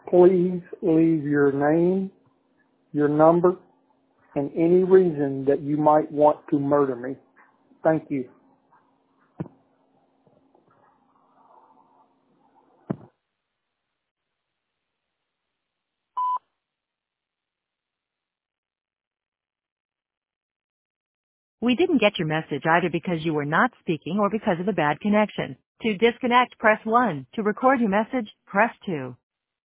Please leave your name, your number, and any reason that you might want to murder me. Thank you. We didn't get your message either because you were not speaking or because of a bad connection. To disconnect, press 1. To record your message, press 2.